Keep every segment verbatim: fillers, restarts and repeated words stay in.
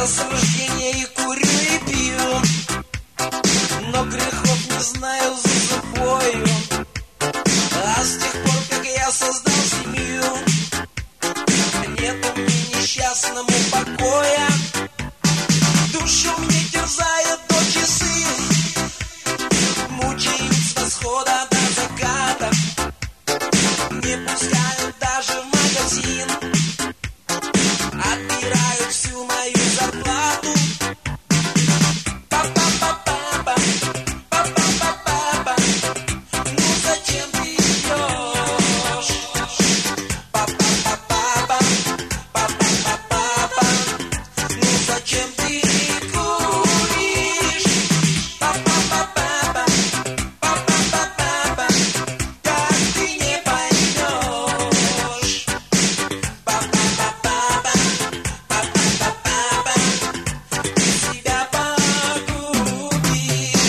Я с рождения и курю, и пью, но грехов не знаю за собою. А с тех пор, как я создал семью, нету мне несчастному покоя. Душу мне терзает до часы, мучает с восхода до заката. Не пускают даже в магазин, отбирают всю мою зарплату. Па-па-па-па-па, па-па-па-па-па. Ну зачем ты идешь? Па-па-па-па-па, па-па-па-па-па. Ну зачем ты куришь? Па-па-па-па-па, па-па-па-па-па. Как ты не поймешь? Па-па-па-па-па, па-па-па-па-па. Ты себя погубишь.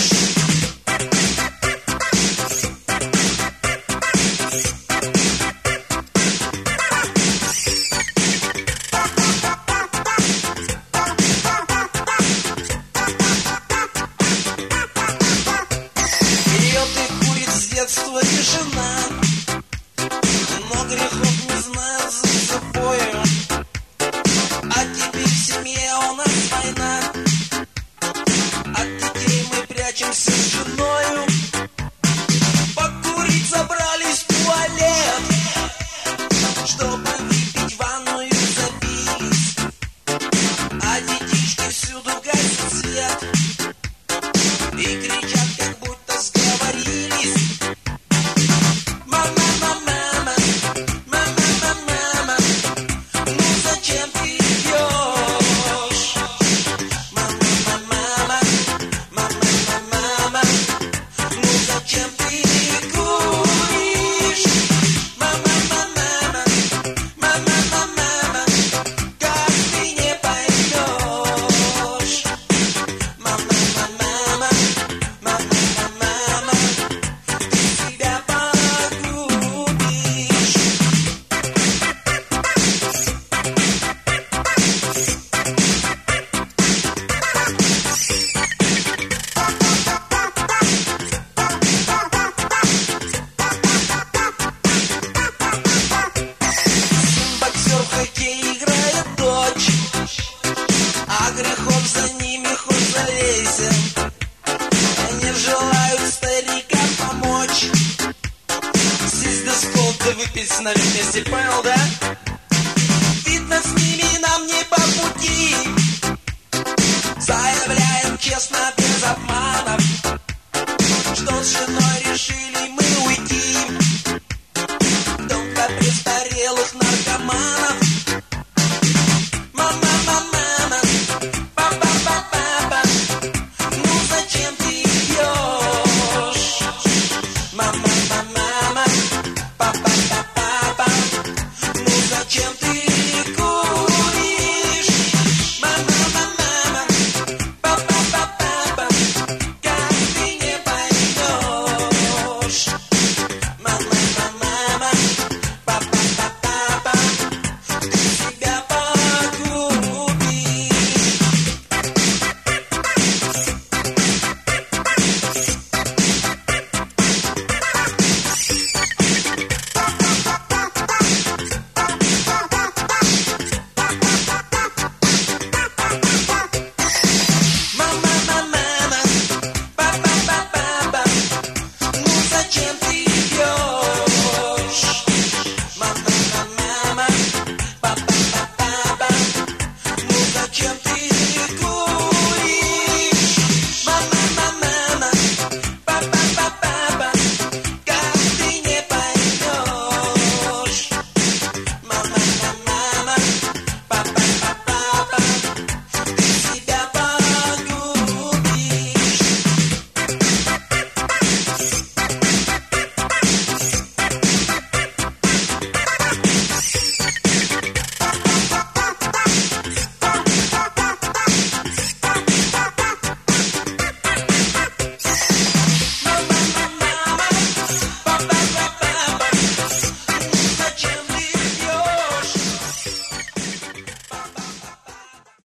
Пьет и курит с детства и жена, но грехов не знает за собою. А теперь в семье у нас война, от детей мы прячемся с женою. Покурить забрались в туалет, чтобы выпить ванную забились. А детишки всюду гасят свет и кричат, как будто сговорились. Мама, мама, мама, мама, мама, ну зачем ты идешь? Мама, мама, мама, мама, ну зачем ты куришь? Мама, мама, мама, мама, как ты не поймешь? Мама, мама, мама, мама, ты себя погубишь. Боксер в хоккей играет дочь, а грехов за ними хоть залейся. Не желают старикам помочь. Здесь до сколка выпить с нами вместе, понял, да?